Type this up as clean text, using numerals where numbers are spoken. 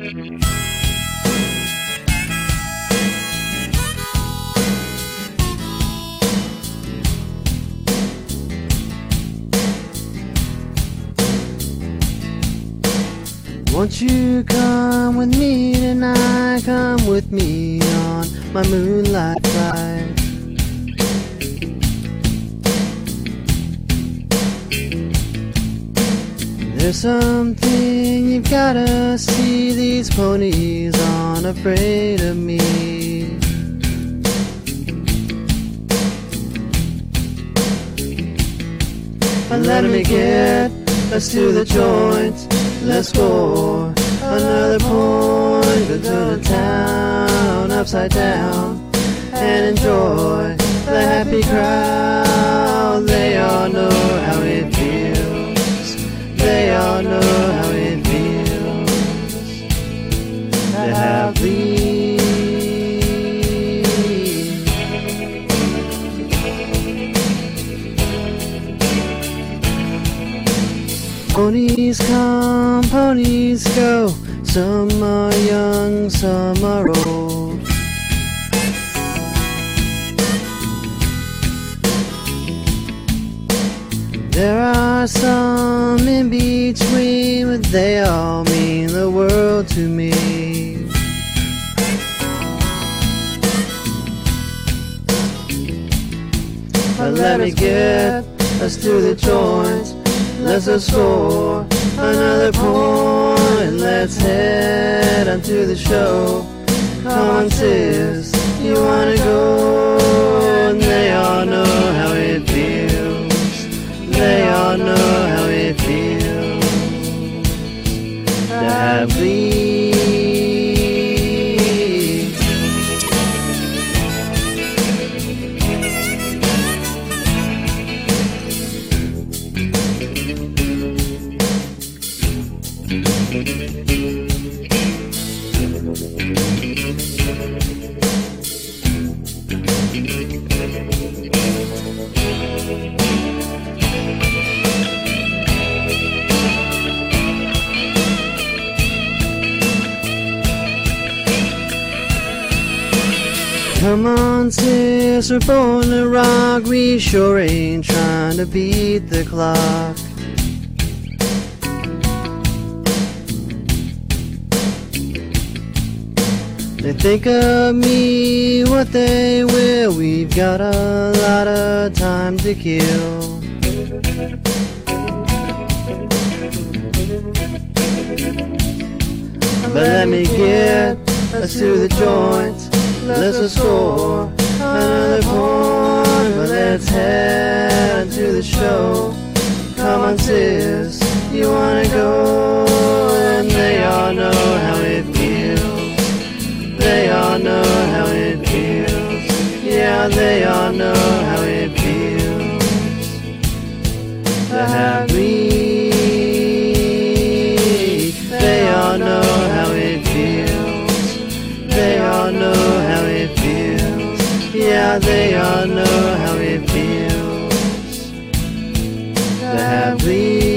Won't you come with me tonight? Come with me on my moonlight ride. There's something you've gotta see. These ponies aren't afraid of me. But let me get us to the joint. Let's score another point. Go to the town upside down and enjoy the happy crowd. They all know how it feels. They all know how it feels to have these. Ponies come, ponies go. Some are young, some are old. There are some in between, but they all mean the world to me. But let me get us to the joint. Let's score another point. Let's head on to the show. Come on, sis, you wanna go? And they all know how it feels. They all know how it feels to have these. Come on, sis, we're born to rock. We sure ain't trying to beat the clock. They think of me what they will. We've got a lot of time to kill. But let me get us to the joint. Let's score another point. But let's head on to the show. Come on, sis, you wanna go? And they all know how it feels. They all know how it feels. Yeah, they all know how it feels to have me. They all know how it feels. They all know how it feels. Yeah, they all know how it feels to have me.